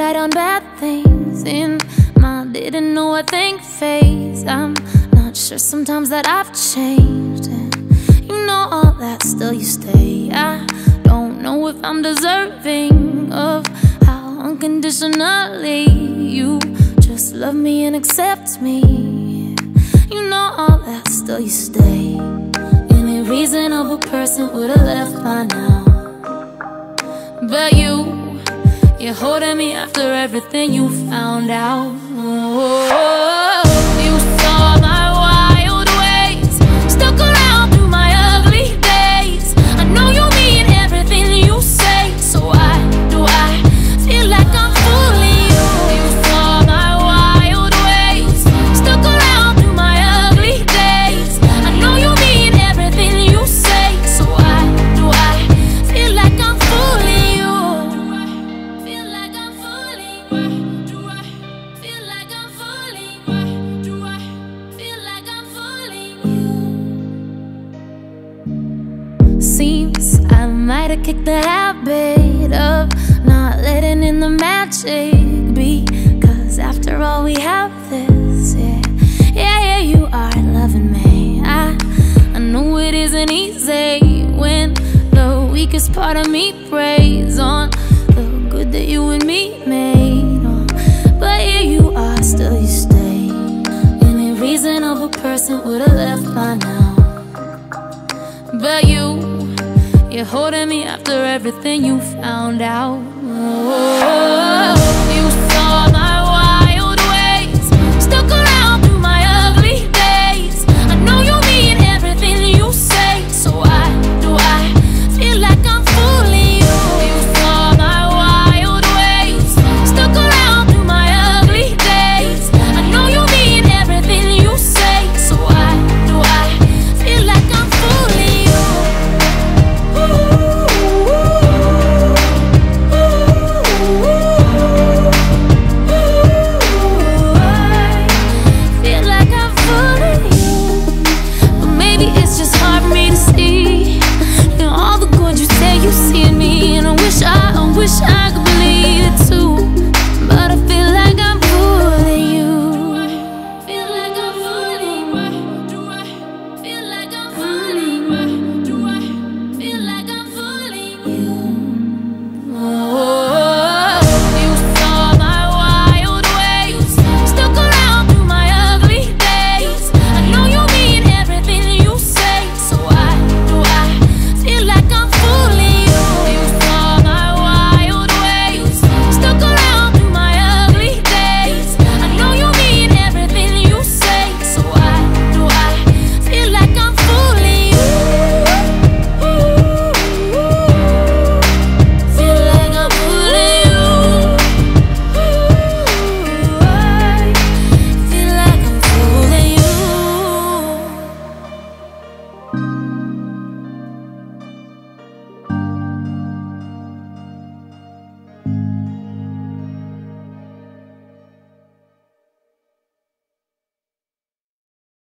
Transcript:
I done bad things in my didn't know a thing phase. I'm not sure sometimes that I've changed, and you know all that, still you stay. I don't know if I'm deserving of how unconditionally you just love me and accept me. You know all that, still you stay. Any reasonable person would've left by now, but you're holding me after everything you found out. Oh, you saw my wild ways, stuck around through my ugly days. I know you mean everything you say, so why do I feel like I'm fooling you? You saw my wild ways, stuck around through my ugly days. I know you mean everything you say, so why do I feel like I'm fooling you? Feel like I'm fooling. Why do I feel like I'm fooling? Why do I feel like I'm fooling you? Seems I might have kicked the habit of not letting in the magic be, 'cause after all we have this, yeah, you are loving me. I know it isn't easy when the weakest part of me preys on the good that you and me made. Oh, but here you are, still you stay. Any reasonable person would've left by now, but you're holding me after everything you found out. Oh,